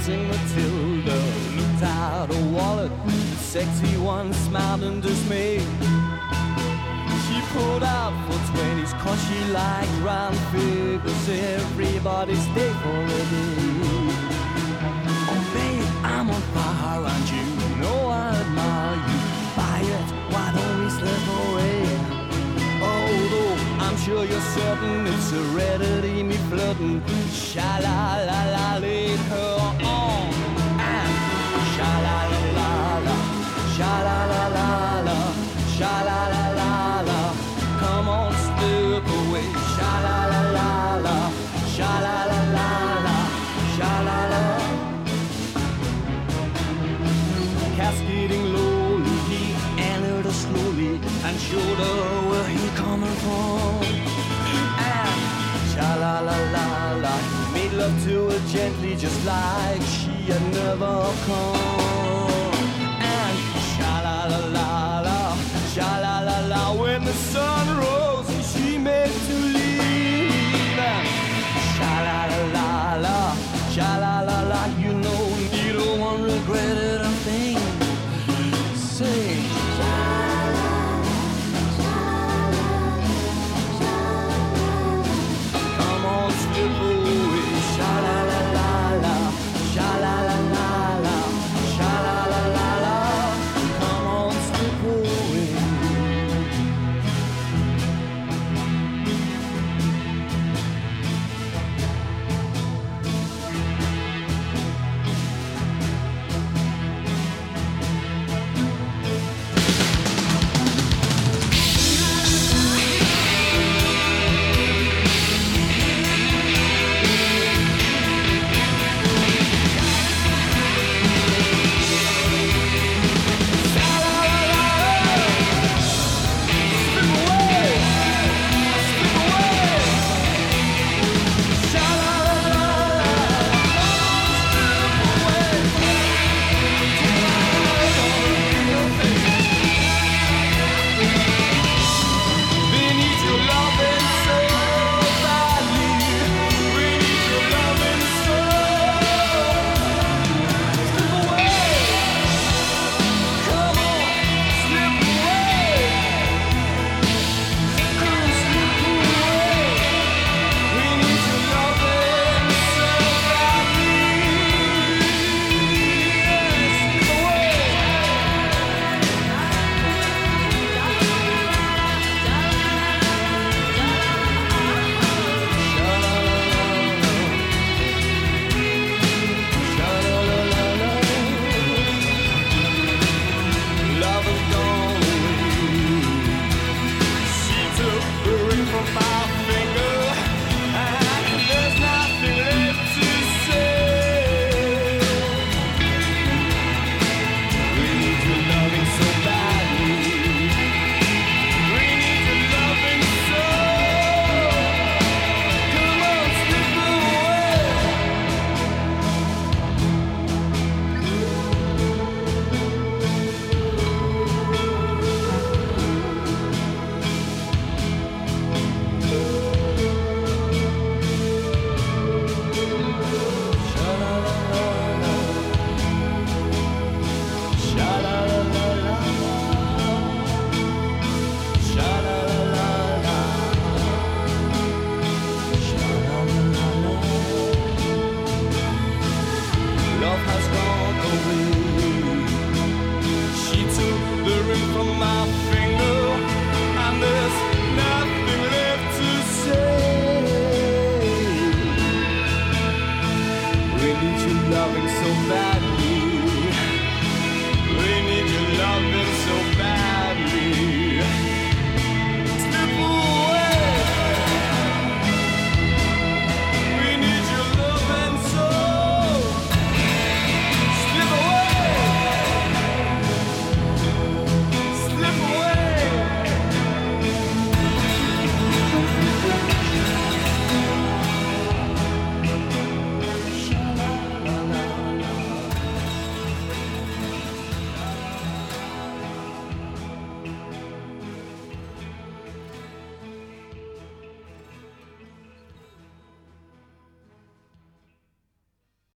dancing Matilda looked out her wallet. The sexy one smiled in dismay. She pulled out for 20s cause she liked round figures. Everybody stay for a day. Oh babe, I'm on fire and you know I admire you. Buy it, why don't we slip away? Although I'm sure you're certain it's heredity, me flirting. Sha-la-la-la, lead her on. And sha-la-la-la-la, sha-la-la-la-la, sha-la-la-la-la. Come on, step away. Sha-la-la-la-la, sha-la-la-la-la, sha-la-la. Cascading lowly, he entered her slowly and showed her where he coming from. And sha-la-la-la-la, he made love to her gently, just like she had never come. And sha-la-la-la-la, sha-la-la-la, when the sun rose and she made to leave. And sha-la-la-la-la, sha-la-la-la, you know neither one regretted a thing. Say come on, slip away. Sha-la-la-la-la, sha-la-la-la-la, sha-la-la-la-la. Come on, slip away. Loving so badly, we need your loving so bad.